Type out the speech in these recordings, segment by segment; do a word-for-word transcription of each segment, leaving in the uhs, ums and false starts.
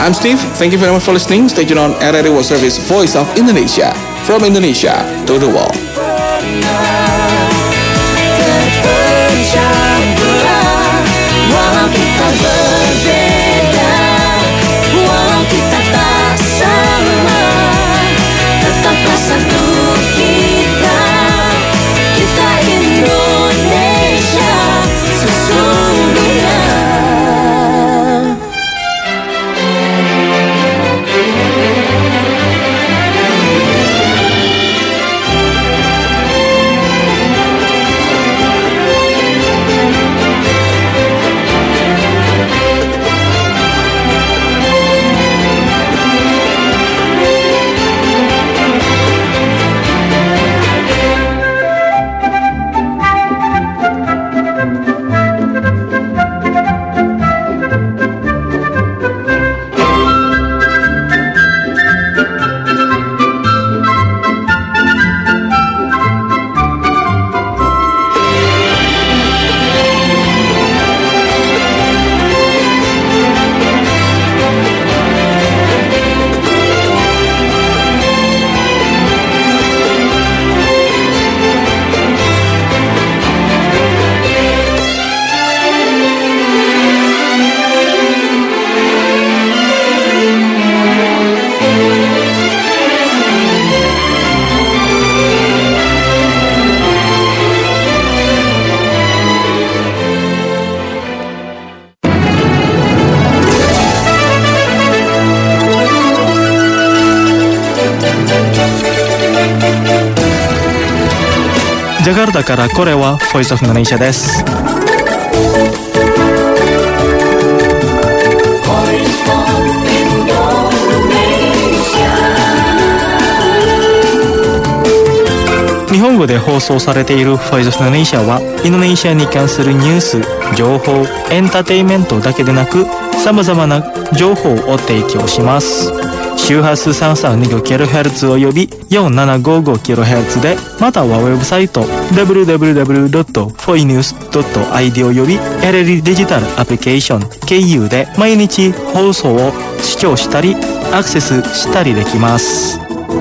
I'm Steve. Thank you very much for listening. Stay tuned on R R I World Service, Voice of Indonesia. From Indonesia to the world. Walau kita berbeda, walau kita tak sama, tetaplah satu kita, kita Indonesia sesungguhnya. ジャカルタからこれはボイスオフインドネシアです。日本語で放送されているボイスオフインドネシアはインドネシアに関するニュース、情報、エンターテインメントだけでなくさまざまな情報を提供します。周波数 さんさんにごキロヘルツ および よんななごごキロヘルツ で、またはウェブサイト ダブリューダブリューダブリュードットフォイニュースドットアイディー および エルエル デジタルアプリケーション ケーユー で毎日放送を視聴したりアクセスしたりできます。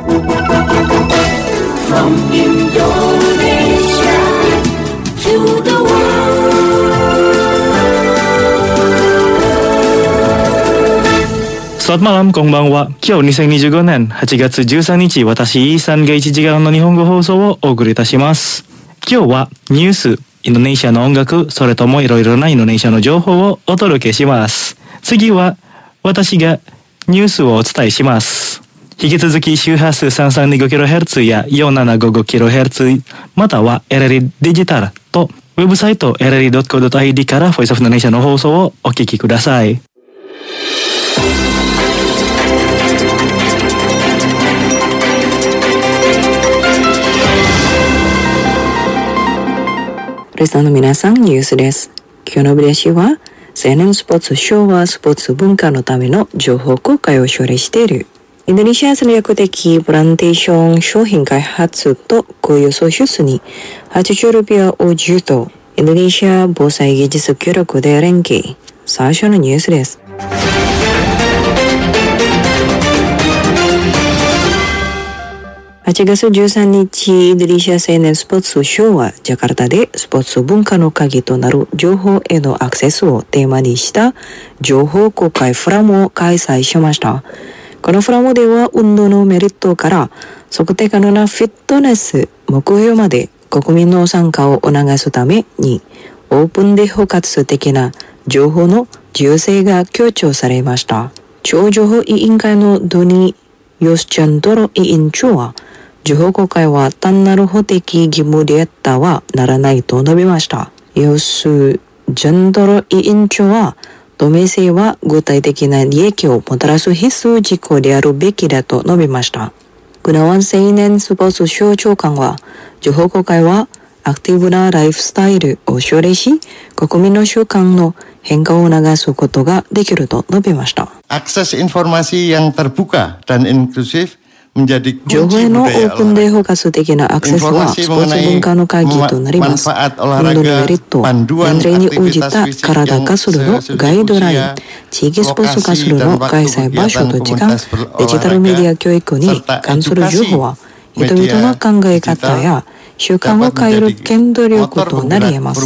From Indonesia to the world. Selamat malam, konbanwa. 今日にせんにじゅうごねんはちがつじゅうさんにち、私イーサンがいちじかんの日本語放送をお送りいたします。今日はニュース、インドネシアの音楽、それともいろいろなインドネシアの情報をお届けします。次は私がニュースをお伝えします。引き続き周波数 さんさんにごキロヘルツ や よんななごごキロヘルツ、または エルエル デジタルとウェブサイト エルエルドットコードドットアイディー からボイスオフインドネシアの放送をお聞きください。 リスナーの皆さん、ニュースです。今日のブレシは シーエヌエヌ スポーツショーはスポーツ文化のための情報公開を奨励している。インドネシア戦略的プランテーション商品開発と雇用創出にはちじゅうルピアをじゅうとインドネシア防災技術協力で連携。最初のニュースです。はちがつじゅうさんにち、インドネシア シーエヌエヌ スポーツショーはジャカルタでスポーツ文化の鍵となる情報へのアクセスをテーマにした情報公開フォーラムを開催しました。このフォーラムでは運動のメリットから測定可能なフィットネス目標まで国民の参加を促すためにオープンで包括的な情報の重要性が強調されました。中央情報委員会のドニー・ヨスチャンドロ委員長は情報公開は単なる法的義務であったはならないと述べました。ヨス・ジャンドロ委員長は透明性は具体的な利益をもたらす必須事項であるべきだと述べました。グナワン青年スポーツ省長官は情報公開はアクティブなライフスタイルを奨励し国民の習慣の変化を促すことができると述べました。 Akses informasi yang terbuka dan inklusif 情報へのオープンで包括的なアクセスはスポーツ文化の鍵となります。運動のメリット、年齢に応じた体化するのガイドライン、地域スポーツ化するの開催場所と時間、デジタルメディア教育に関する情報は、人々の考え方や習慣を変える原動力となり得ます。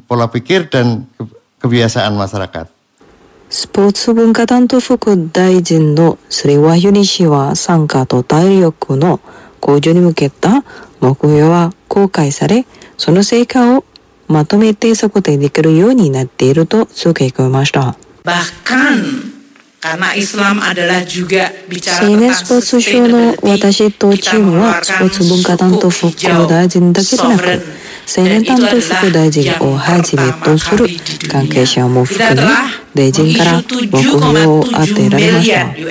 スポーツ文化担当副大臣のスリワユニ氏は参加と体力の向上に向けた目標は公開され、その成果をまとめて測定できるようになっていると付け加えました。青年スポーツ省の私とチームはスポーツ文化担当副大臣だけでなく、青年担当副大臣をはじめとする関係者も含め、大臣から目標を当てられました。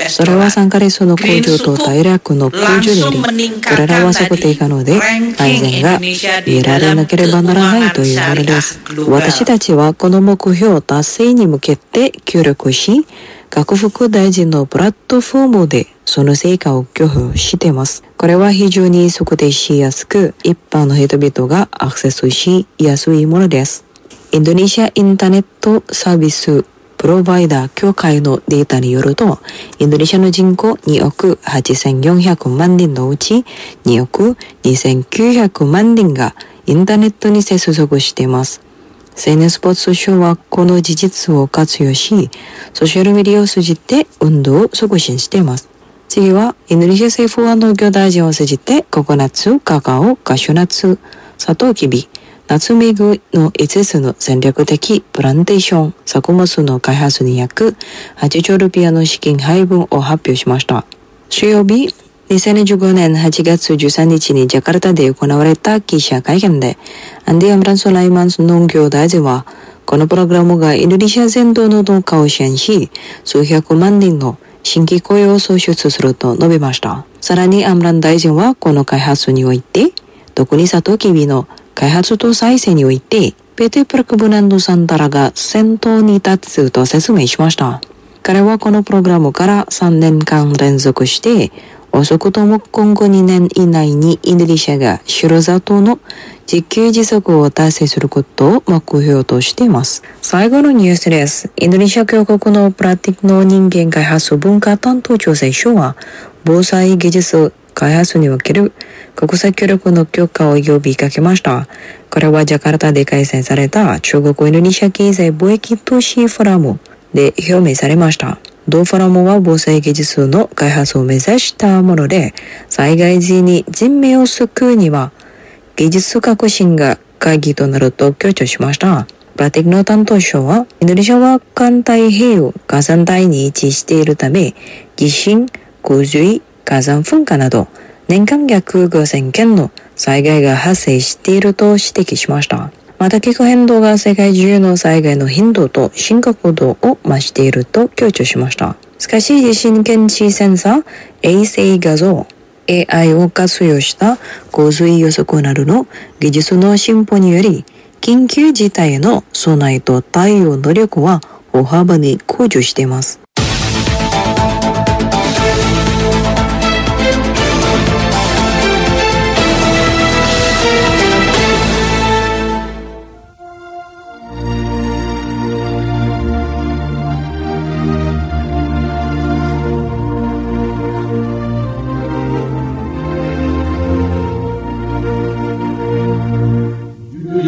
それは参加率の向上と体力の向上であり、これらは測定可能で改善が見られなければならないというものです。私たちはこの目標達成に向けて協力し、各副大臣のプラットフォームでその成果を共有しています。これは非常に測定しやすく、一般の人々がアクセスしやすいものです。インドネシアインターネットサービスプロバイダー協会のデータによると、インドネシアの人口におくはちせんよんひゃくまん人のうちにおくにせんきゅうひゃくまん人がインターネットに接続しています。青年スポーツ省はこの事実を活用し、ソーシャルメディアを通じて運動を促進しています。次は、インドネシア政府は農業大臣を通じてココナッツ、カカオ、カシュナッツ、サトウキビ、ナツメグのいつつの戦略的プランテーション、作物の開発に約はちじょうルピアの資金配分を発表しました。水曜日、にせんじゅうごねんはちがつじゅうさんにちにジャカルタで行われた記者会見で、アンディ・アムラン・ソライマン農業大臣は、このプログラムがインドネシア全土の農家を支援し、数百万人の新規雇用を創出すると述べました。さらにアムラン大臣はこの開発において、特にサトウキビの開発と再生において、ペテプラクブナンドサンタラが先頭に立つと説明しました。彼はこのプログラムからさんねんかん連続して、遅くとも今後にねん以内にインドネシアが白砂糖の自給自足を達成することを目標としています。最後のニュースです。インドネシア共和国のプラティックの人間開発文化担当調整所は、防災技術開発における国際協力の強化を呼びかけました。これはジャカルタで開催された中国インドネシア経済貿易投資フォーラムで表明されました。同フォーラムは防災技術の開発を目指したもので、災害時に人命を救うには技術革新が鍵となると強調しました。プラティックの担当者は、インドネシアは環太平洋火山帯に位置しているため、地震、洪水、火山噴火など年間約ごせんけんの災害が発生していると指摘しました。また気候変動が世界中の災害の頻度と深刻度を増していると強調しました。しかし地震検知センサー、衛星画像、エーアイ を活用した洪水予測などの技術の進歩により、緊急事態への備えと対応能力は大幅に向上しています。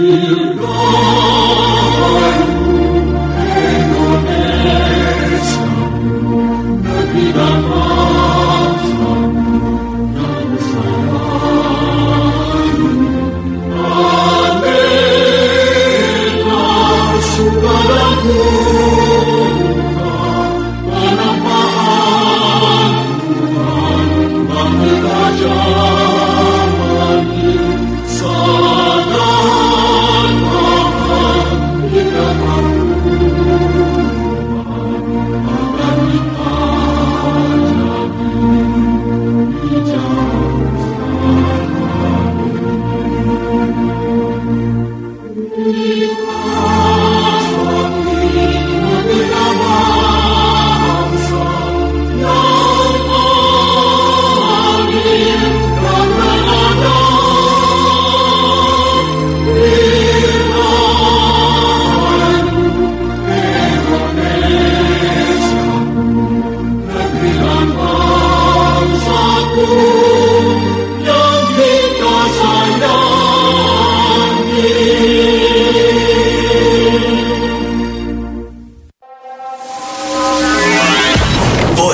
Indonesia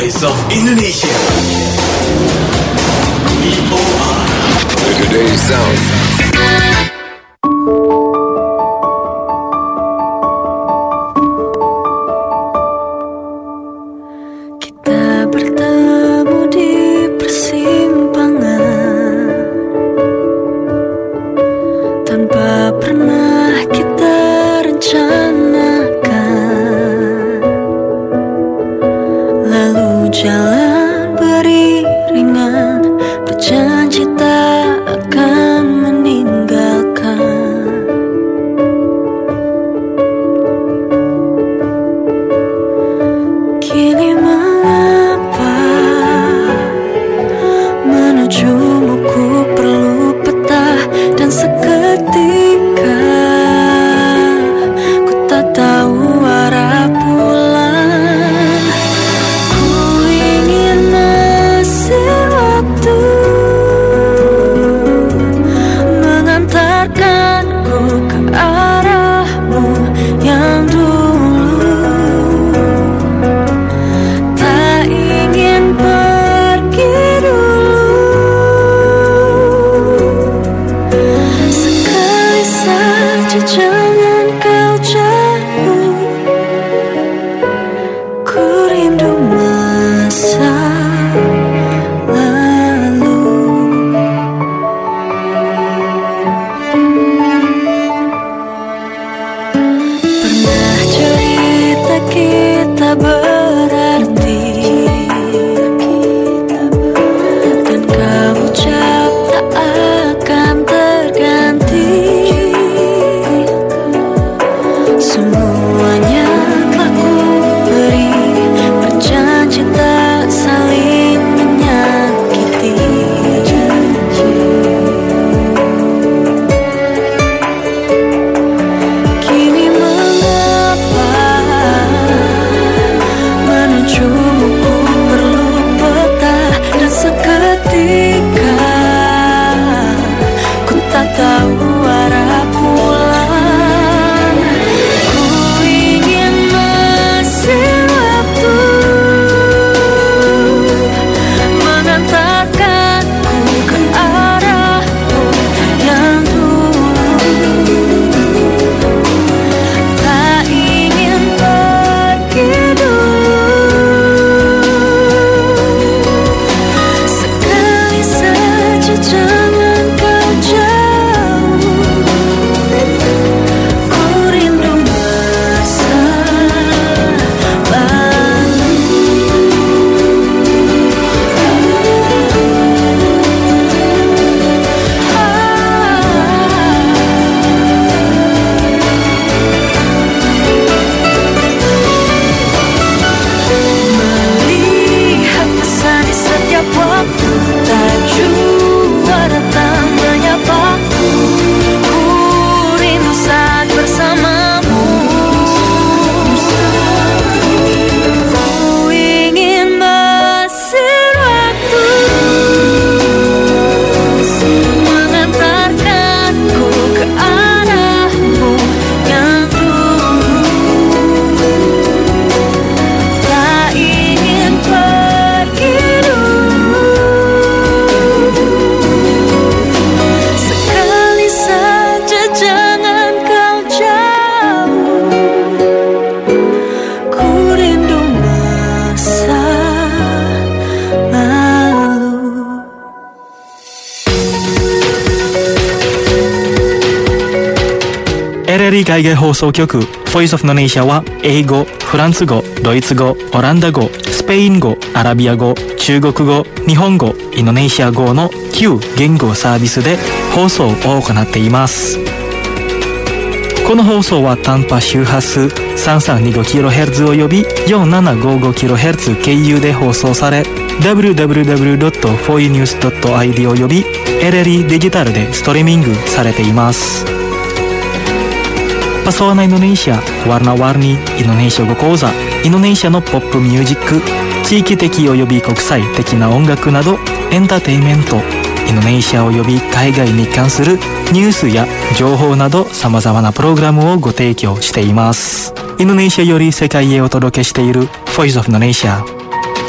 Voice of Indonesia. V O R. Today's sound. Kita bertemu di persimpangan tanpa pernah kita rencanakan. Lalu jalan beriringan, berjanji tak akan meninggalkan. Kini mengapa menujumu ku perlu peta, dan seketika ku tak tahu arah pulang. Ku ingin mesin waktu mengantarkanku ke arahmu yang dulu. Tak ingin pergi dulu. Sekali saja jangan kau jauh. Ku rindu masa lalu. Pernah cerita kita berarti, dan kau ucap tak akan terganti. Semuanya telah ku beri, berjanji tak saling menyakiti. Kini mengapa menujumu ku perlu peta, dan seketika ku tak tahu arah pulang. Ku ingin mesin waktu mengantarkanku ke arahmu yang dulu. Tak ingin pergi dulu. Sekali saja jangan kau jauh. Ku rindu masa lalu. Melihat pesan di setiap waktu, tak jua datang menyapaku. Ku rindu saat bersamamu. Ku ingin mesin waktu mengantarkanku ke arahmu yang dulu. Tak ingin pergi dulu. Sekali saja jangan kau jauh. Ku rindu masa lalu. エルエルイ 海外放送局 Voice of Indonesia は英語、フランス語、ドイツ語、オランダ語、スペイン語、アラビア語、中国語、日本語、インドネシア語のきゅう言語サービスで放送を行っています。この放送は短波周波数 さんさんにごキロヘルツ および よんななごごキロヘルツ 経由で放送され ダブリューダブリューダブリュードットフォーユーニュースドットアイディー および エルエルイ デジタルでストリーミングされています。Pesona Indonesia, warna-warni Indonesia 語講座、インドネシアのポップミュージック、地域的及び国際的な音楽などエンターテインメント、インドネシア及び海外に関するニュースや情報など様々なプログラムをご提供しています。インドネシアより世界へお届けしている Voice of Indonesia。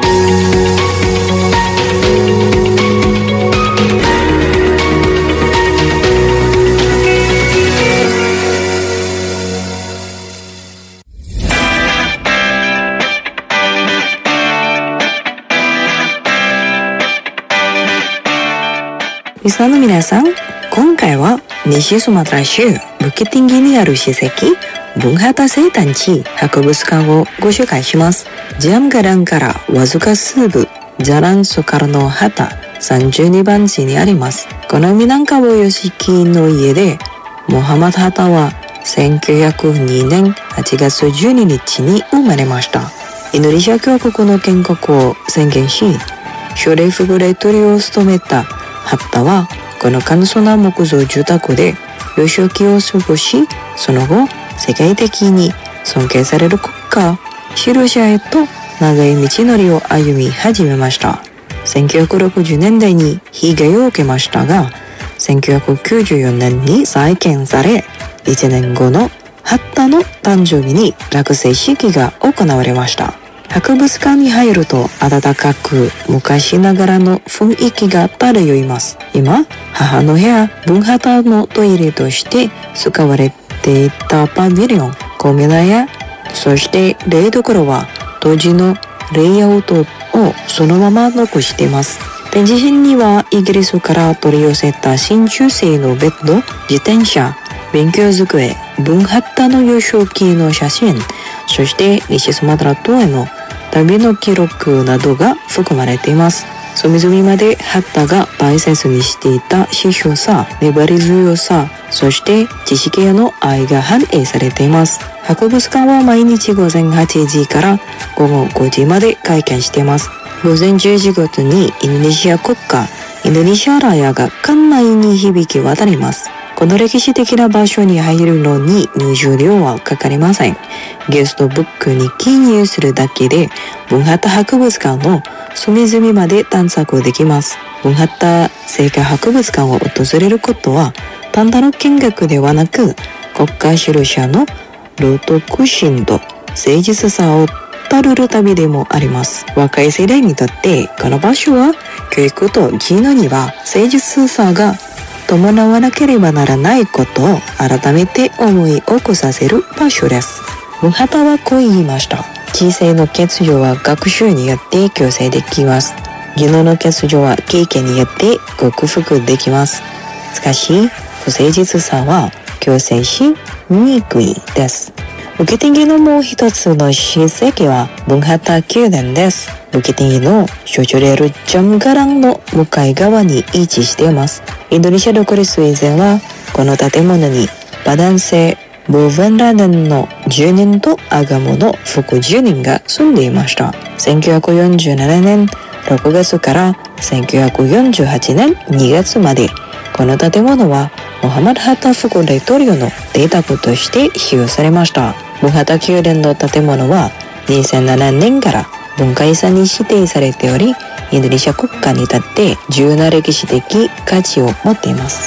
リスナーの皆さん、今回は西スマトラ州ブキティンギにある史跡文畑生誕地博物館をご紹介します。ジャムガランからわずか数部ザランソカルの畑さんじゅうにばん地にあります。この南川義樹の家でモハマド・ハタはせんきゅうひゃくにねんはちがつじゅうににちに生まれました。インドネシア共和国の建国を宣言し、ショレフグレトリを務めたハッタはこの簡素な木造住宅で幼少期を過ごし、その後世界的に尊敬される国家シルシアへと長い道のりを歩み始めました。せんきゅうひゃくろくじゅうねんだいに被害を受けましたが、せんきゅうひゃくきゅうじゅうよねんに再建され、いちねんごのハッタの誕生日に落成式が行われました。博物館に入ると温かく昔ながらの雰囲気が漂います。今、母の部屋文畑のトイレとして使われていたパビリオン、米田屋、そして冷蔵は当時のレイアウトをそのまま残しています。展示品にはイギリスから取り寄せた真鍮製のベッド、自転車、勉強机、文畑の幼少期の写真、そして西スマトラ島への旅の記録などが含まれています。隅々までハッタが大切にしていた思想さ、粘り強さ、そして知識への愛が反映されています。博物館は毎日午前はちじから午後ごじまで開館しています。午前じゅうじごとにインドネシア国歌インドネシアラヤが館内に響き渡ります。この歴史的な場所に入るのに入場料はかかりません。ゲストブックに記入するだけで文畑博物館の隅々まで探索できます。文畑世界博物館を訪れることは単なる見学ではなく、国家シルシャの道徳心と誠実さをたるる旅でもあります。若い世代にとってこの場所は教育と技能には誠実さが伴わなければならないことを改めて思い起こさせる場所です。文畑はこう言いました。知性の欠如は学習によって矯正できます。技能の欠如は経験によって克服できます。しかし、不誠実さは矯正しにくいです。ブキティンギのもう一つの史跡は文畑宮殿です。ブキティンギの象徴であるジャムガランの向かい側に位置しています。インドネシア独立以前はこの建物にバダンセ・ボーヴェンラデンの住人とアガモの副住人が住んでいました。せんきゅうひゃくよんじゅうななねんろくがつからせんきゅうひゃくよんじゅうはちねんにがつまで、この建物はモハマド・ハタ副大統領の邸宅として使用されました。文畑宮殿の建物はにせんななねんから文化遺産に指定されており、インドネシア国家にとって重要な歴史的価値を持っています。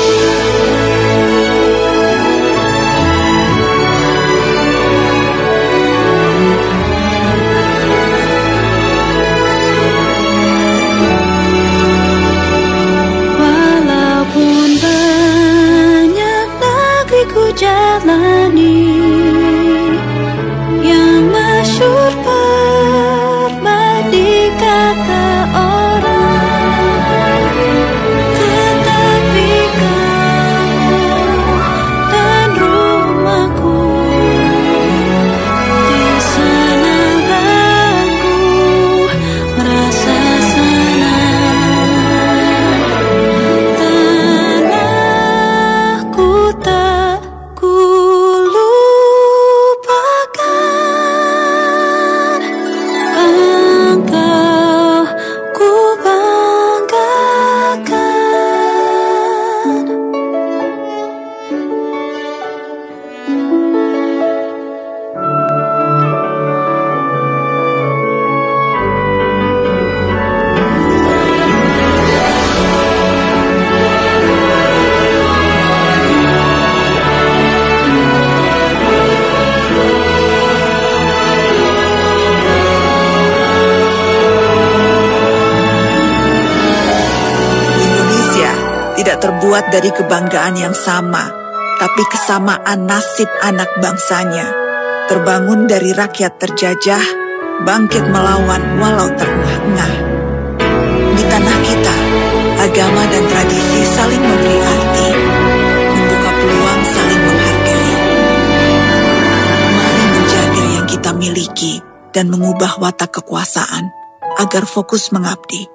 Walaupun banyak negeri ku jalani, yang masyhur pernah dikata orang, tetapi kamu dan rumahku, di sana aku merasa senang. Tanahku tak ku lupakan, engkau ku banggakan. Indonesia tidak terbuat dari kebanggaan yang sama, tapi kesamaan nasib anak bangsanya. Terbangun dari rakyat terjajah, bangkit melawan walau terengah-engah. Di tanah kita, agama dan tradisi saling memberi arti, membuka peluang saling menghargai. Mari menjaga yang kita miliki dan mengubah watak kekuasaan agar fokus mengabdi.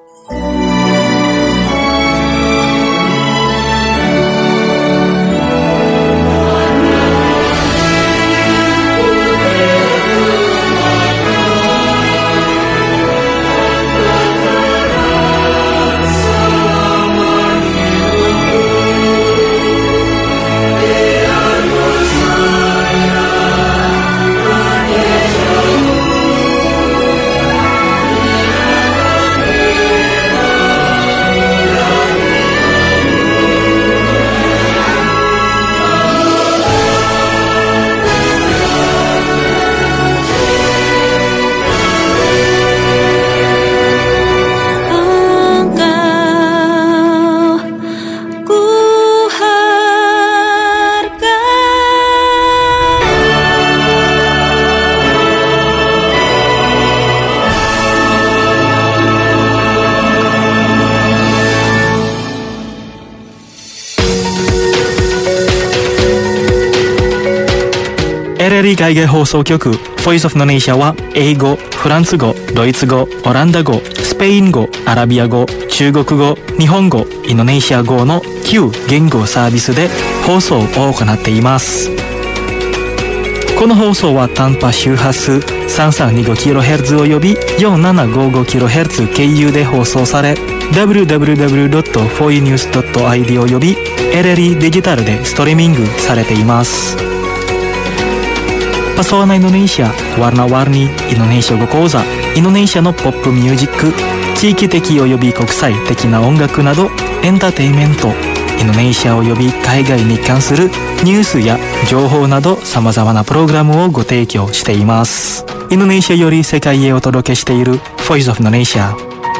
エルエルイ 海外放送局 Voice of Indonesia は英語、フランス語、ドイツ語、オランダ語、スペイン語、アラビア語、中国語、日本語、インドネシア語のきゅう言語サービスで放送を行っています。この放送は短波周波数 さんさんにごキロヘルツ および よんななごごキロヘルツ 経由で放送され ダブリューダブリューダブリュードットフォイニュースドットアイディー および エルエルイ デジタルでストリーミングされています。Pesona Indonesia, warna-warni Indonesia 語講座、インドネシアのポップミュージック、地域的及び国際的な音楽などエンターテインメント、インドネシア及び海外に関するニュースや情報など様々なプログラムをご提供しています。インドネシアより世界へお届けしている Voice of Indonesia。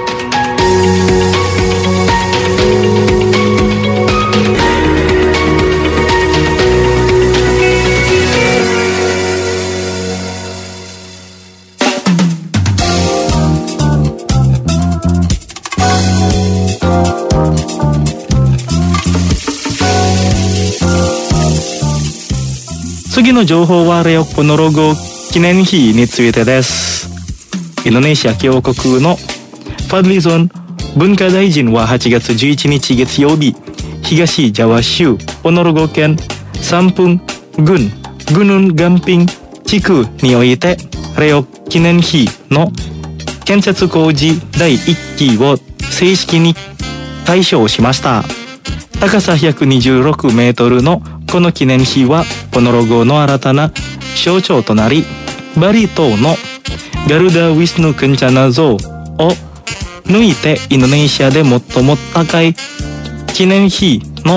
次の情報はレオポノロゴ記念碑についてです。インドネシア共和国のファドリゾン文化大臣ははちがつじゅういちにち月曜日、東ジャワ州ポノロゴ県サンプン郡グヌンガンピン地区においてレオ記念碑の建設工事だいいっきを正式に開所しました。高さひゃくにじゅうろくメートルのこの記念碑はポノロゴの新たな象徴となり、バリ島のガルダ・ウィスヌ・クンチャナ像を抜いてインドネシアで最も高い記念碑の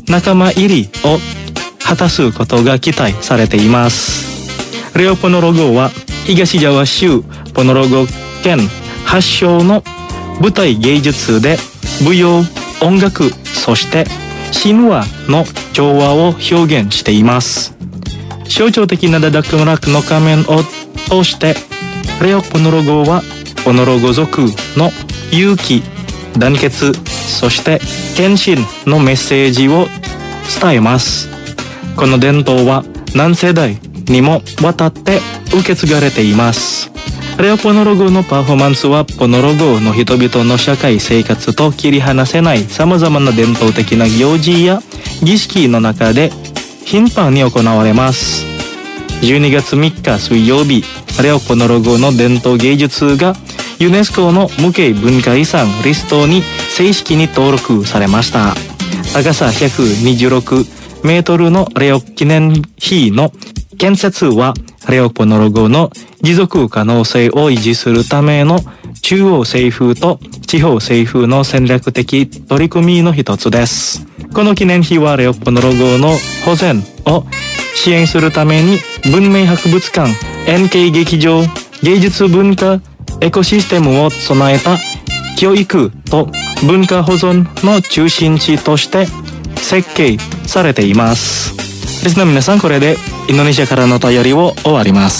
仲間入りを果たすことが期待されています。レオポノロ号は東ジャワ州ポノロゴ県発祥の舞台芸術で舞踊、音楽、そして神話の調和を表現しています。象徴的なダダクムラクの仮面を通してレオポノロ号はポノロゴ族の勇気、団結、そして献身のメッセージを伝えます。この伝統は何世代にもわたって受け継がれています。レオポノロ号のパフォーマンスはポノロ号の人々の社会生活と切り離せないさまざまな伝統的な行事や儀式の中で頻繁に行われます。じゅうにがつみっか水曜日、レオポノロ号の伝統芸術がユネスコの無形文化遺産リストに正式に登録されました。高さひゃくにじゅうろくメートルのレオ記念碑の建設はレオポノロ号の持続可能性を維持するための中央政府と地方政府の戦略的取り組みの一つです。この記念碑はレオポノロ号の保全を支援するために文明博物館、円形劇場、芸術文化エコシステムを備えた教育と文化保存の中心地として設計されています。リスナーの皆さん、これでインドネシアからのお便りを終わります。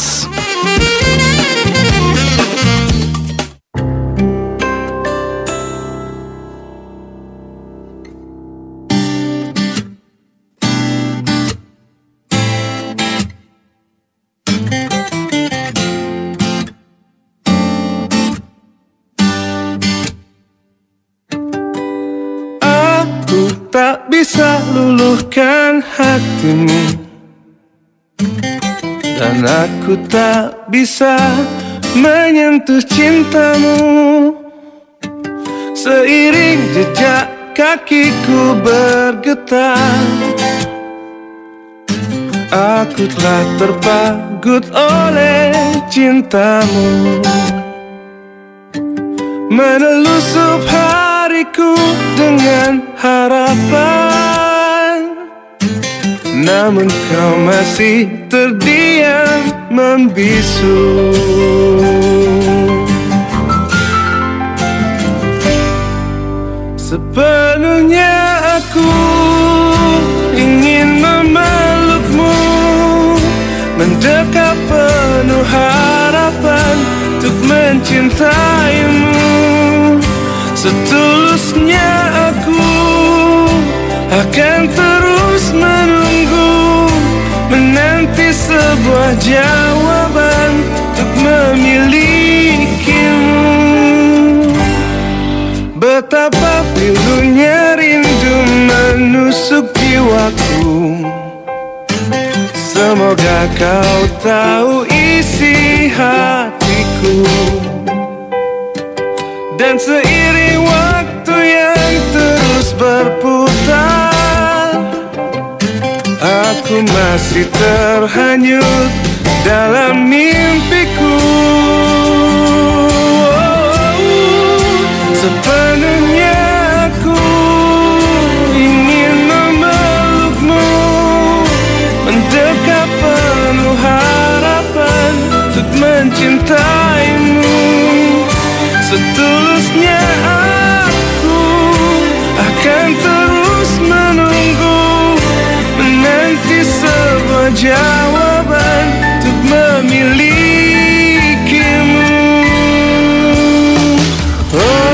Tak bisa luluhkan hatimu, dan aku tak bisa menyentuh cintamu. Seiring jejak kakiku bergetar, aku telah terpagut oleh cintamu. Menelusup hariku dengan harapan, namun kau masih terdiam membisu. Sepenuhnya aku ingin memelukmu, mendekat penuh harapan untuk mencintaimu. Setulusnya aku akan terus menunggu, menanti sebuah jawaban untuk memilikimu. Betapa pilunya rindu menusuk jiwaku, semoga kau tahu isi hatiku. Dan seiring waktu yang terus berputar, aku masih terhanyut dalam mimpiku. Sepenuhnya aku ingin memelukmu, mendekat penuh harapan untuk mencintaimu. Setulusnya aku akan terus menunggu, menanti sebuah jawaban untuk memilikimu. Oh.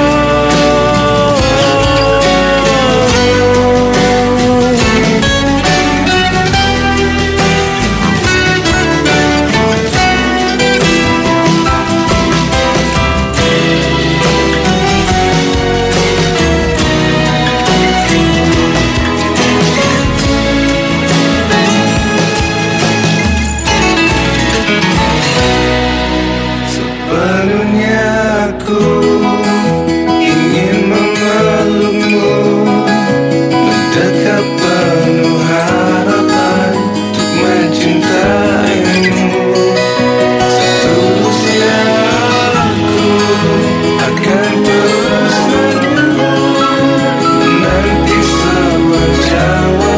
Jawa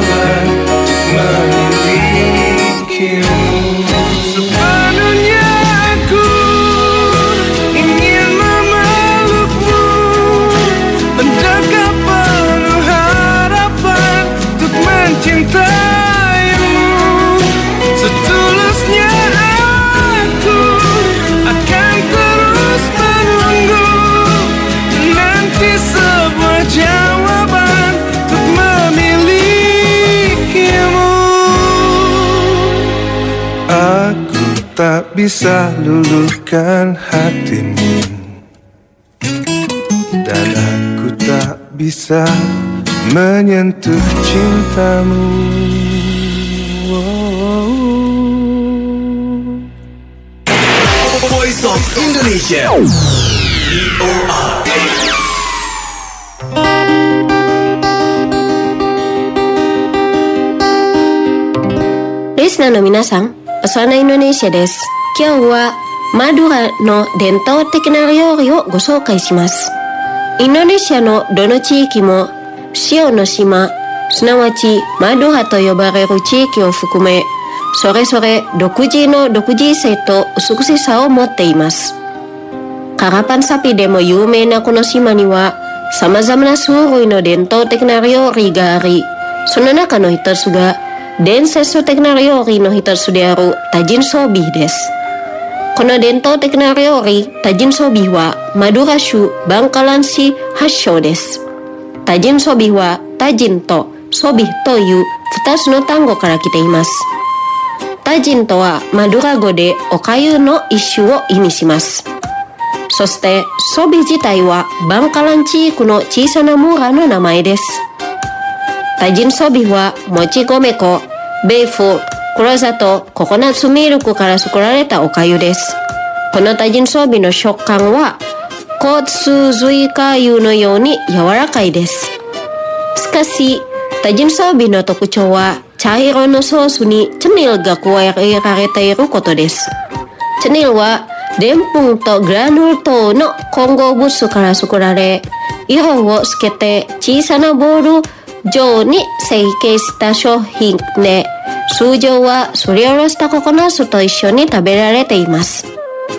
mencintaimu. Setulusnya aku akan terus menunggu, nanti sebuah jawaban untuk memilikimu. Aku tak bisa luluhkan hatimu, dan aku tak bisa menyentuh cintamu. Voice of Indonesia. V O R. リスナーの皆さん、おさなインドネシアです。今日はマドゥラの伝統的な料理をご紹介します。インドネシアのどの地域も塩の島、すなわちマドゥラと呼ばれる地域を含め、それぞれ独自の独自性と美しさを持っています。カラパンサピでも有名なこの島には、様々な種類の伝統的な料理があり、その中の一つが伝説的な料理の一つであるタジンソービーです。この伝統的な料理、タジンソービーはマドゥラ州バンカラン市発祥です。タジンソービーはタジンとソビという二つの単語から来ています。タジンとはマドゥラ語でおかゆの一種を意味します。そしてソビ自体はバンカラン地域の小さな村の名前です。タジンソビはもち米粉、ベーフ、黒砂糖、ココナッツミルクから作られたおかゆです。このタジンソビの食感はコツズイカユのように柔らかいです。しかし、タジンソビの特徴は茶色のソースにチェニルが加えられていることです。チェニルはでんぷんとグラヌル糖の混合物質から作られ、色をつけて小さなボール状に成形した商品で、通常はすりおろしたココナッツと一緒に食べられています。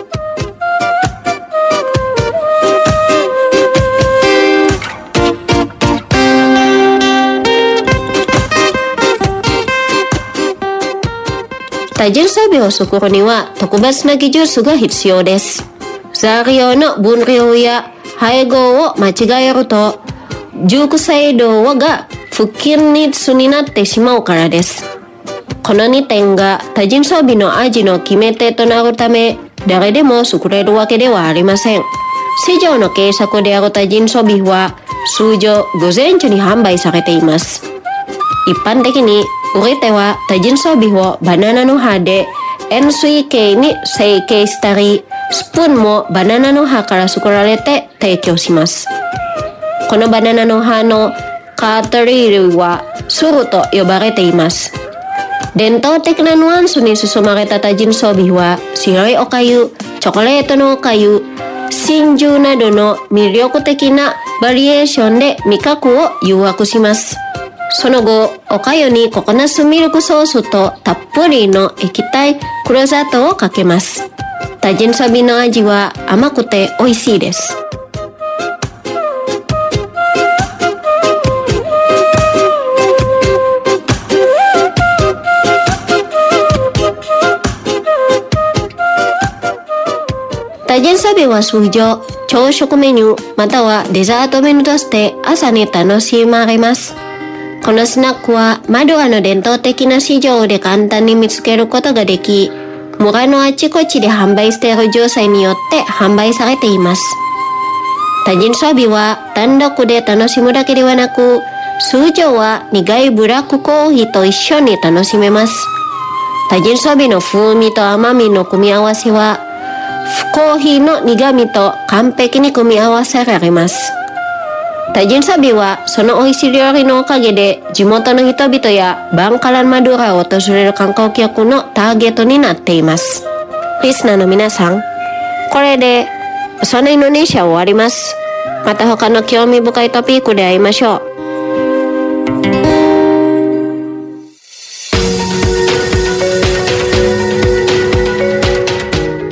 タジンソビを作るには特別な技術が必要です。材料の分量や配合を間違えると、熟成度が不均一になってしまうからです。このにてんがタジンソビの味の決め手となるため、誰でも作れるわけではありません。市場の計測であるタジンソビは通常午前中に販売されています。一般的に売り手はタジンソビをバナナの葉で円錐形に成形したり、スプーンもバナナの葉から作られて提供します。このバナナの葉のカートリールはスルと呼ばれています。伝統的なニュアンスに進まれたタジンソビは白いおかゆ、チョコレートのおかゆ、真珠などの魅力的なバリエーションで味覚を誘惑します。その後、おかゆにココナッツミルクソースとたっぷりの液体黒砂糖をかけます。タジンソビの味は甘くて美味しいです。タジンソビは通常、朝食メニューまたはデザートメニューとして朝に楽しまれます。このスナックはマドゥラの伝統的な市場で簡単に見つけることができ、村のあちこちで販売している業者によって販売されています。タジンソビは単独で楽しむだけではなく、通常は苦いブラックコーヒーと一緒に楽しめます。タジンソビの風味と甘みの組み合わせは、コーヒーの苦みと完璧に組み合わせられます。タジンソビはその美味しい料理のおかげで地元の人々やバンカランマドゥラを訪れる観光客のターゲットになっています。リスナーの皆さん、これでそのインドネシア終わります。また他の興味深いトピックで会いましょう。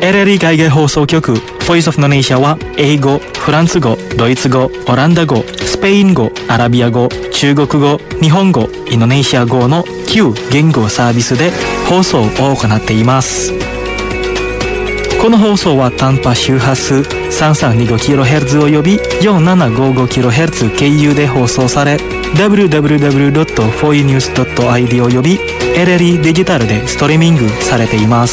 エルエルイ 海外放送局 Voice of Indonesia は英語、フランス語、ドイツ語、オランダ語、スペイン語、アラビア語、中国語、日本語、インドネシア語のきゅう言語サービスで放送を行っています。この放送は短波周波数 さんさんにごキロヘルツ および よんななごごキロヘルツ 経由で放送され ダブリューダブリューダブリュードットフォーユーニュースドットアイディー および エルエルイ デジタルでストリーミングされています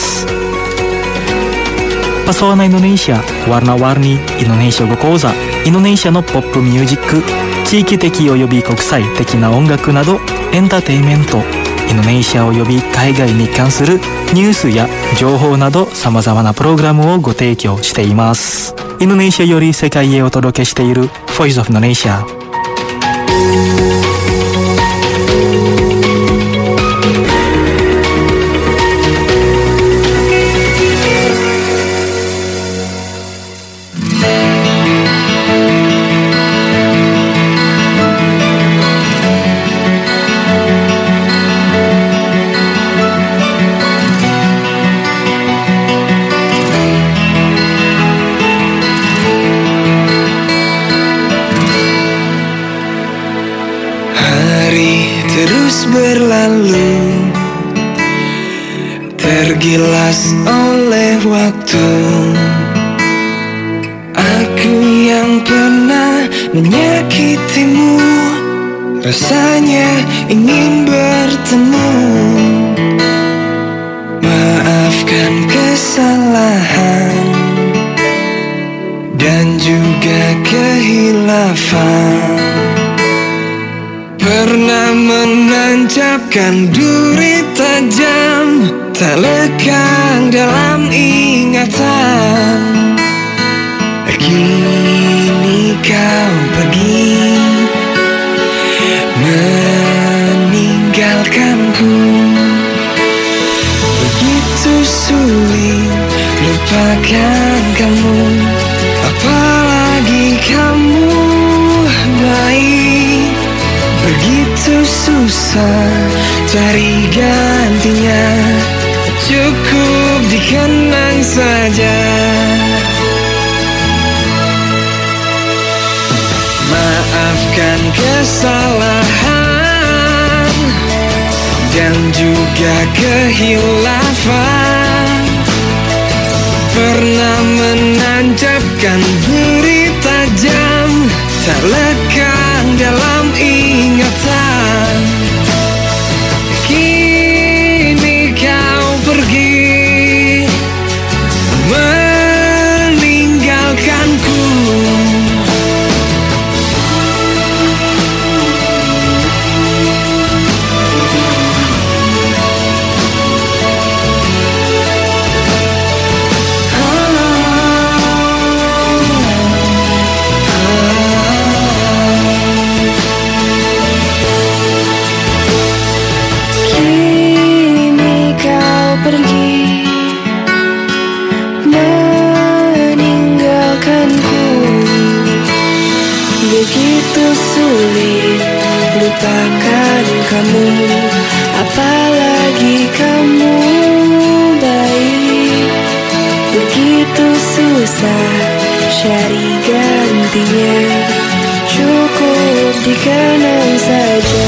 。Pesona Indonesia, warna-warni Indonesia語講座、インドネシアのポップミュージック、地域的および国際的な音楽などエンターテインメント、インドネシアおよび海外に関するニュースや情報など様々なプログラムをご提供しています。インドネシアより世界へお届けしている Voice of Indonesia。 Terus berlalu, tergilas oleh waktu. Aku yang pernah menyakitimu, rasanya ingin bertemu. Maafkan kesalahan dan juga kehilafan. Pernah menancapkan duri tajam, tak lekang dalam ingatan. Kini kau pergi, meninggalkanku. Begitu sulit lupakan kamu, apalagi kamu baik. Begitu susah cari gantinya, cukup dikenang saja. Maafkan kesalahan dan juga kehilafan. Pernah menancapkan duri tajam, tak lekang dalam ingatan. Kini kau pergi, meninggalkanku. Begitu sulit lupakan kamu, apalagi kamu baik. Begitu susah cari gantinya, cukup dikenang saja.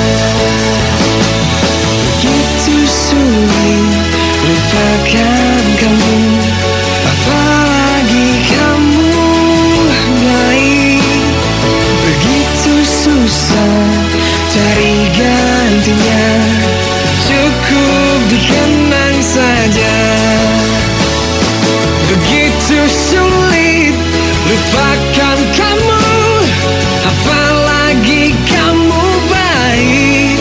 Begitu sulit lupakan kamu, apalagi kamu baik. Begitu susah cari gantinya, cukup dikenang saja. Begitu sulit lupakan kamu, apalagi kamu baik.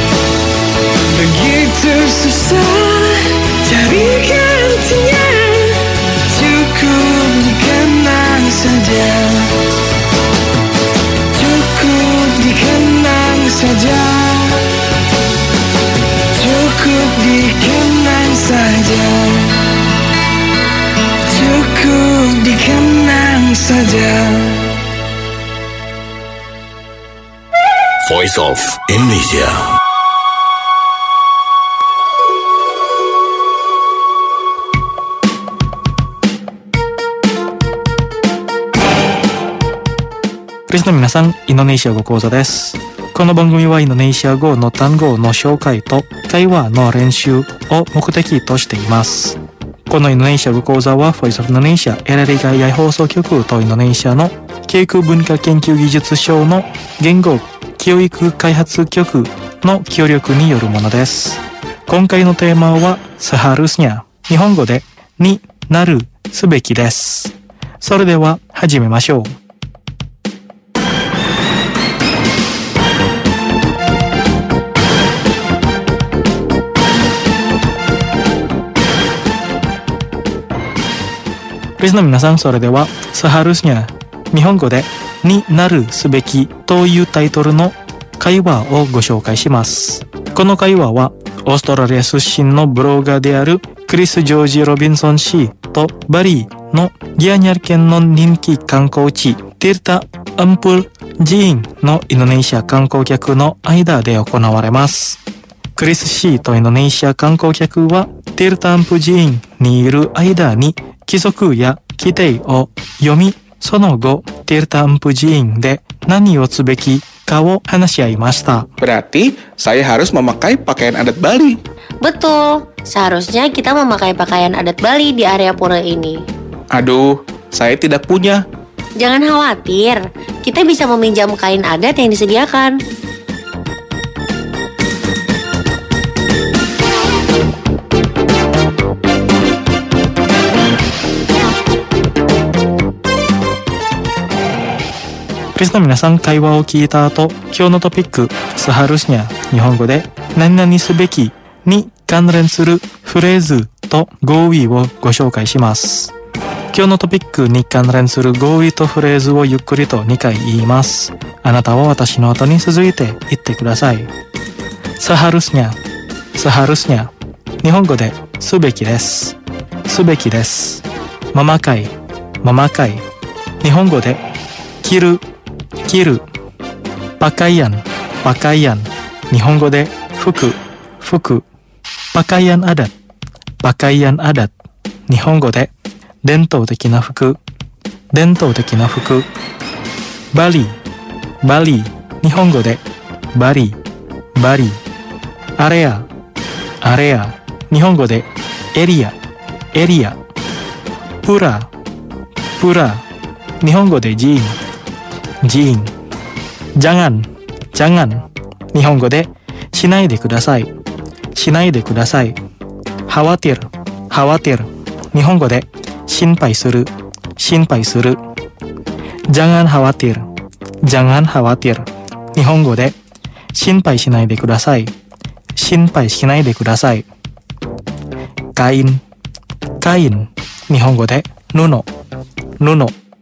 Begitu susah cari gantinya, cukup dikenang saja. Cukup dikenang saja, cukup dikenang saja, cukup dikenang saja. Voice of Indonesia. リスの皆さん、インドネシア語講座です。この番組はインドネシア語の単語の紹介と会話の練習を目的としています。このインドネシア語講座は Voice of Indonesia エルエル 海外放送局とインドネシアの教育文化研究技術省の言語教育開発局の協力によるものです。今回のテーマは Seharusnya、日本語でになるすべきです。それでは始めましょう。リスの皆さん、それでは Seharusnya、日本語でになるすべきというタイトルの会話をご紹介します。この会話はオーストラリア出身のブロガーであるクリス・ジョージ・ロビンソン氏とバリーのギアニャル県の人気観光地ティルタ・アンプル寺院のインドネシア観光客の間で行われます。クリス氏とインドネシア観光客はティルタ・アンプル寺院にいる間に規則や規定を読み、その後ティルタ・アンプル寺院で何をすべきかを話し合いました。 Berarti saya harus memakai pakaian adat Bali. Betul, seharusnya kita memakai pakaian adat Bali di area pura ini. Aduh, saya tidak punya. Jangan khawatir, kita bisa meminjam kain adat yang disediakan. リスの皆さん、会話を聞いた後、今日のトピック、Seharusnya、日本語で何々すべきに関連するフレーズと語彙をご紹介します。今日のトピックに関連する語彙とフレーズをゆっくりとにかい言います。あなたは私の後に続いて言ってください。Seharusnya、Seharusnya、日本語ですべきです。すべきです。memakai、memakai、日本語で着る、着る。pakaian、pakaian、日本語で服、服。pakaian adat、pakaian adat、日本語で伝統的な服、伝統的な服。バリ、バリ、日本語でバリ、バリ。アレア、アレア、日本語でエリア、エリア。プラ、プラ、日本語で寺院、寺院。jangan、jangan、日本語でしないでください、しないでください。khawatir、khawatir、日本語で心配する、心配する。jangan khawatir、jangan khawatir、日本語で心配しないでください、心配しないでください。kain、kain、日本語で布、布。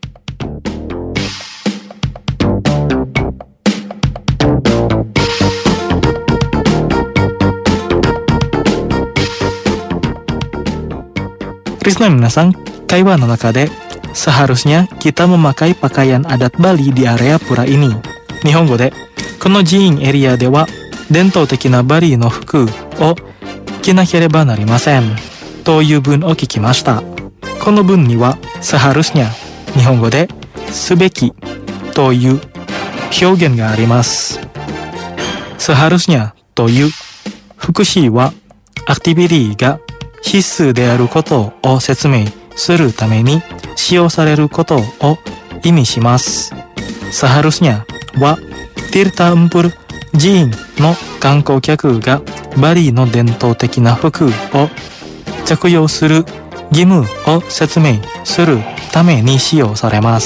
リスの皆さん、会話の中で Seharusnya kita memakai pakaian adat Bali di area pura ini。日本語でこの寺院エリアでは伝統的なバリの服を着なければなりませんという文を聞きました。この文には Seharusnya、日本語ですべきという表現があります。Seharusnyaという副詞はアクティビティが必須であることを説明するために使用されることを意味します。Seharusnyaはティルタ・アンプル寺院の観光客がバリの伝統的な服を着用する義務を説明するために使用されます。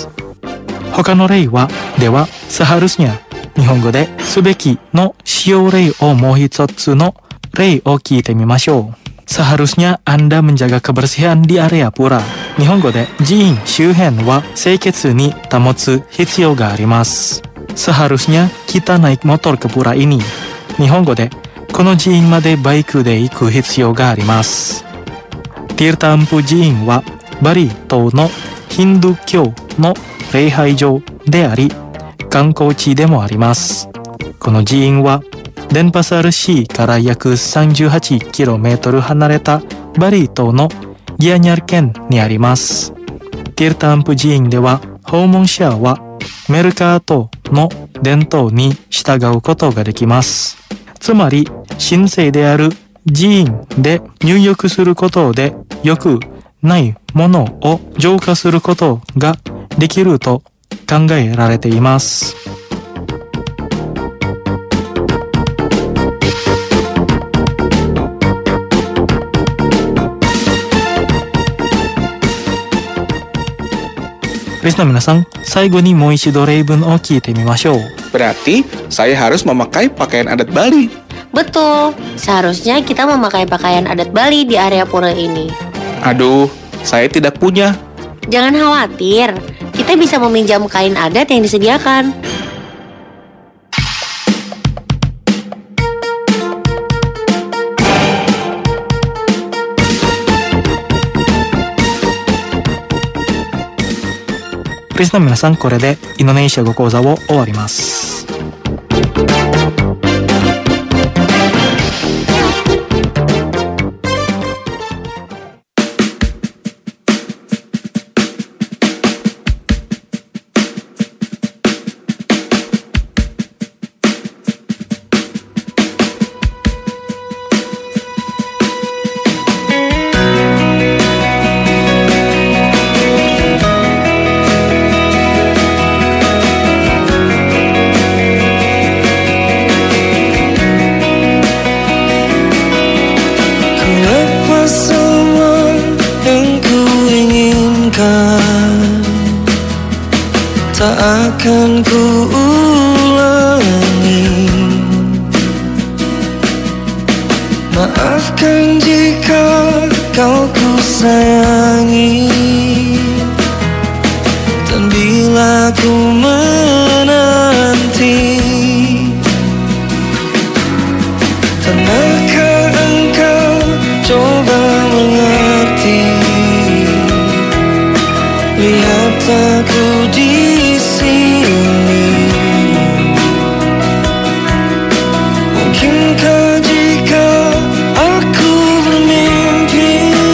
他の例はでは Seharusnya、日本語ですべきの使用例をもう一つの例を聞いてみましょう。Seharusnya Anda menjaga kebersihan di area pura。日本語で寺院周辺は清潔に保つ必要があります。Seharusnya kita naik motor ke pura ini。日本語でこの寺院までバイクで行く必要があります。Tirta Empu寺院はバリ島のヒンドゥー教の礼拝場であり、観光地でもあります。この寺院はデンパサル市から約 さんじゅうはちキロメートル 離れたバリ島のギアニャル県にあります。ティルタンプ寺院では訪問者はメルカートの伝統に従うことができます。つまり神聖である寺院で入浴することで良くないものを浄化することができると考えられています。リスナーの皆さん、最後にもう一度例文を聞いてみましょう。 Berarti saya harus memakai pakaian adat Bali. Betul, seharusnya kita memakai pakaian adat Bali di area pura ini. Aduh, saya tidak punya. Jangan khawatir, kita bisa meminjam kain adat yang disediakan. Listenerの皆さん、これでインドネシア語講座を終わります。 Tak akan ku ulangi. Maafkan jika kau ku sayangi, dan bila ku menanti, pernahkah engkau coba mengerti? Lihat aku di mungkinkah jika aku bermimpi,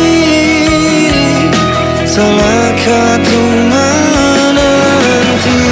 salahkah ku menanti?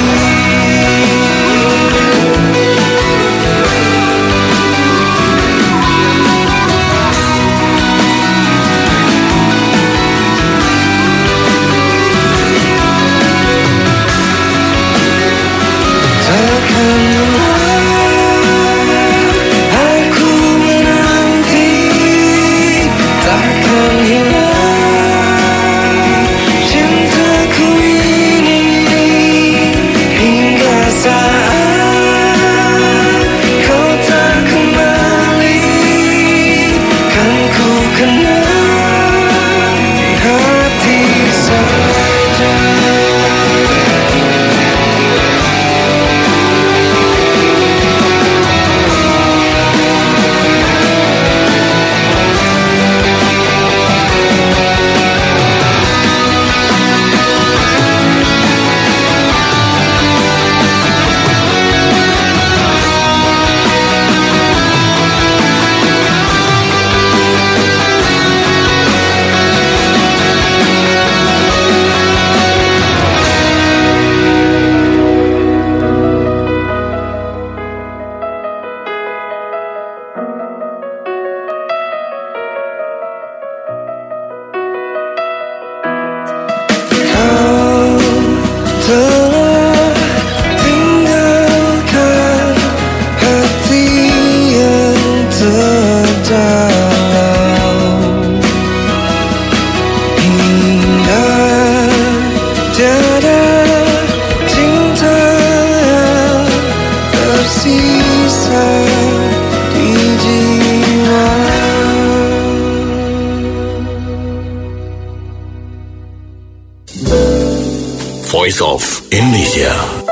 Voice of Indonesia.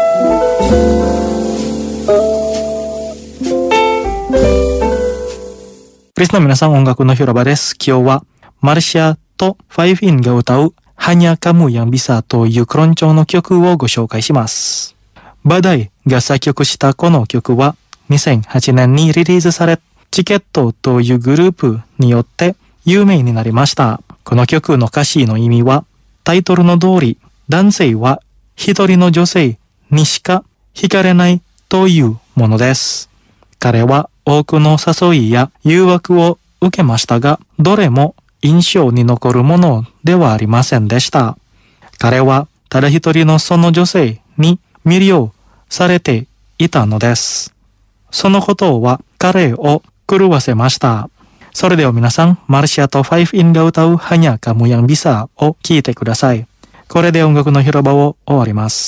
Listenerの皆さん、音楽の広場です。今日はマルシアとファイブインが歌うHanya Kamu Yang Bisaというクロン調の曲をご紹介します。バダイが作曲したこの曲はにせんはちねんにリリースされ、チケットというグループによって有名になりました。この曲の歌詞の意味は、タイトルの通り、男性は一人の女性にしか惹かれないというものです。彼は多くの誘いや誘惑を受けましたが、どれも印象に残るものではありませんでした。彼はただ一人のその女性に魅了されていたのです。そのことは彼を狂わせました。それでは皆さん、マルシアとファイブインが歌うHanya Kamu Yang Bisaを聴いてください。これで音楽の広場を終わります。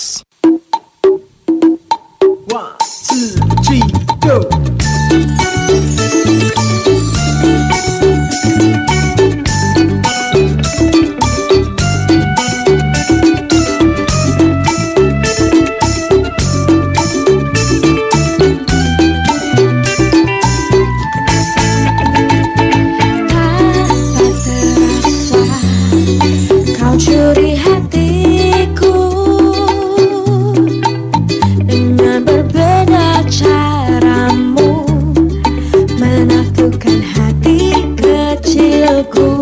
One, two, three, go! Curi hatiku dengan berbeda caramu menaklukkan hati kecilku.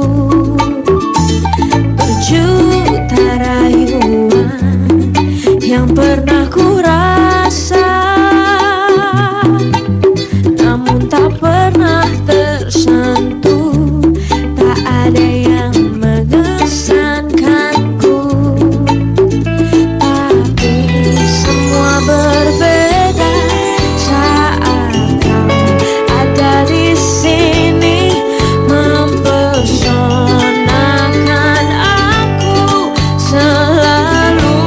Berjuta rayuan yang pernah ku rasa, namun tak pernah tersentuh. Tak ada yang mengesankanku, tapi semua berbeda saat kau ada di sini, mempesonakan aku selalu.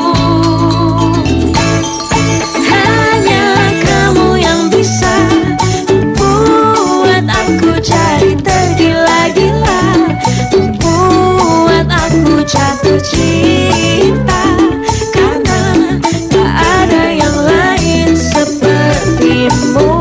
Hanya kamu yang bisa membuat aku jadi tergila-gila, membuat aku jatuh cinta, karena tak ada yang lain sepertimu.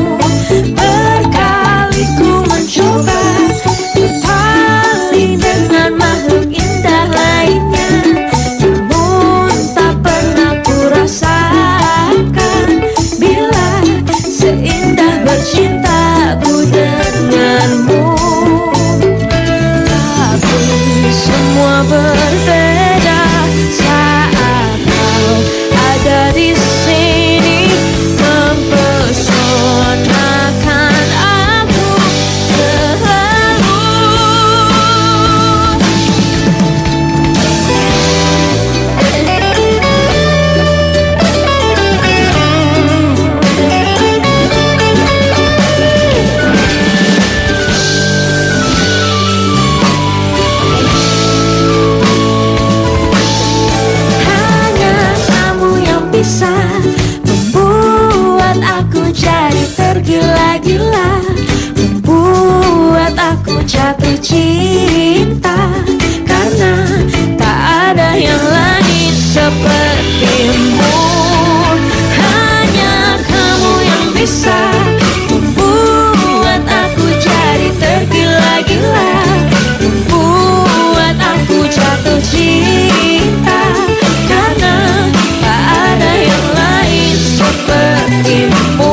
Berkali ku mencoba berpaling dengan makhluk indah lainnya, namun tak pernah ku rasakan bila seindah bercintaku denganmu. Semua berbeda saat kau ada di sini, mempesonakan aku selalu. Bisa membuat aku jadi tergila-gila, membuat aku jatuh cinta, karena tak ada yang lain sepertimu. Hanya kamu yang bisa membuat aku jadi tergila-gila, membuat aku jatuh cinta, karena ada yang lain sepertimu.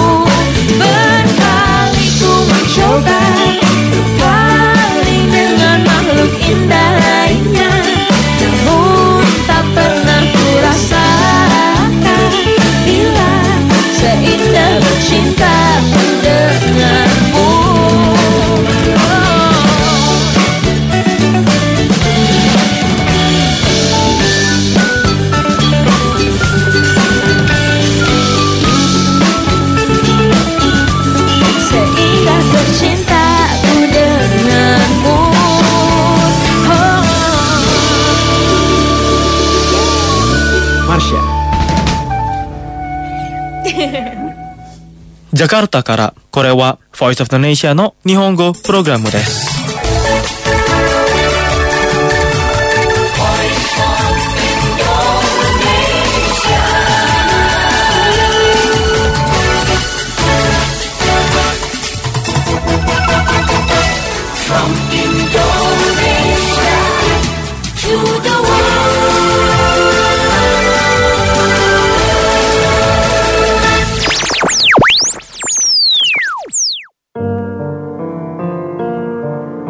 Berkali ku mencoba berpaling dengan makhluk indah lainnya, namun tak pernah ku rasakan bila seindah bercinta denganmu. Jakarta からこれは Voice of Indonesia の日本語プログラムです。 From Indonesia to the world.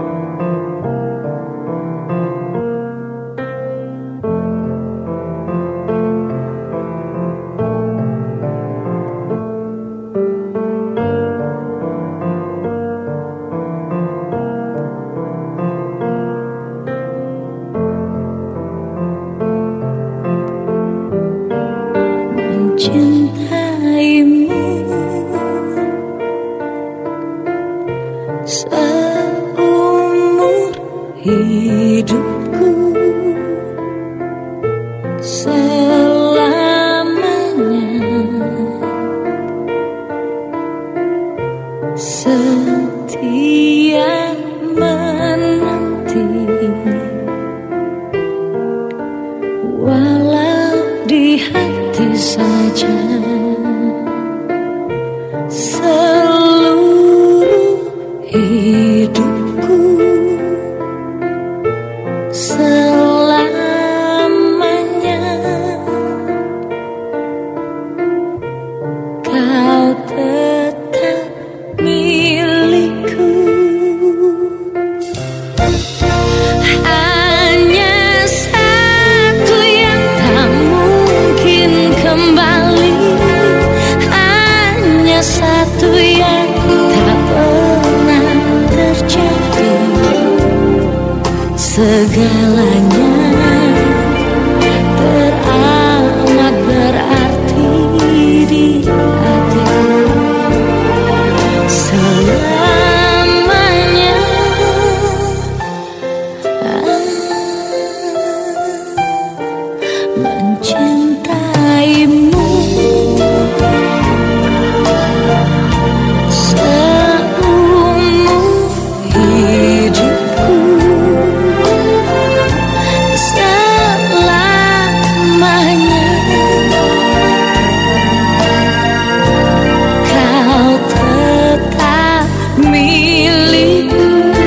seumur hidupku, selamanya setia menanti, walau di hati saja. Seluruh hidupku selamanya kau tetap milikku. Hanya satu yang tak mungkin kembali, hanya satu yang tak pernah terjadi. Segalanya teramat berarti di hatiku. Selamanya mencintaimu. Seumur hidupku selamanya kau tetap milikku.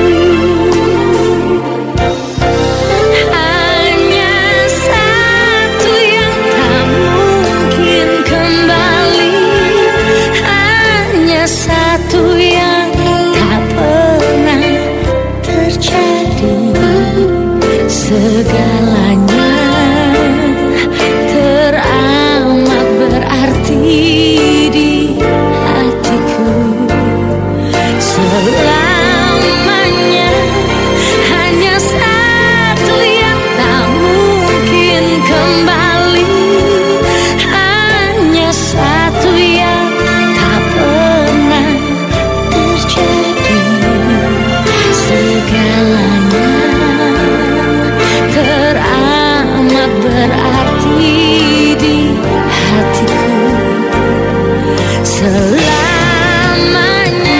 Hanya satu yang tak mungkin kembali, hanya satu yang tak pernah terjadi. Segalanya teramat berarti di hatiku. Selamanya hanya satu yang tak mungkin kembali, hanya satu yang tak pernah terjadi. Segalanya teramat berarti di hatiku. Selamanya.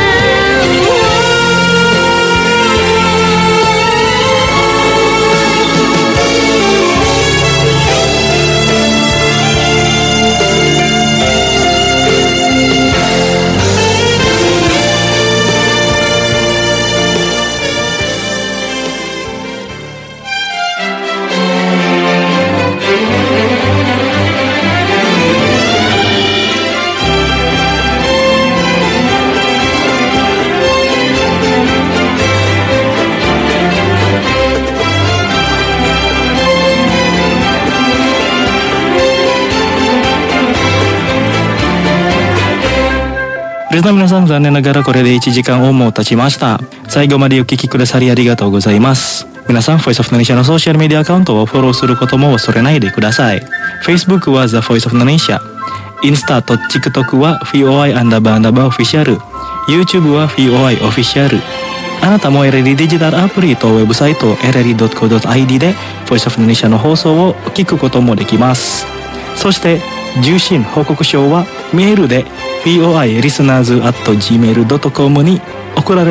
Listener 皆さん、残念ながらこれでいちじかんをもう経ちました。最後までお聞きくださりありがとうございます。皆さん、Voice of Indonesia のソーシャルメディアアカウントをフォローすることも忘れないでください。Facebook は The Voice of Indonesia、インスタと TikTok は ブイオーアイ アンダーバーアンダーバーオフィシャル、YouTube は ブイオーアイ オフィシャル。あなたも エルエルディー デジタルアプリとウェブサイト エルエルディードットコードットアイディー で Voice of Indonesia の放送を聞くこともできます。そして受信報告書はメールで ブイオーアイ リスナーズ アット ジーメール ドットコム に送られ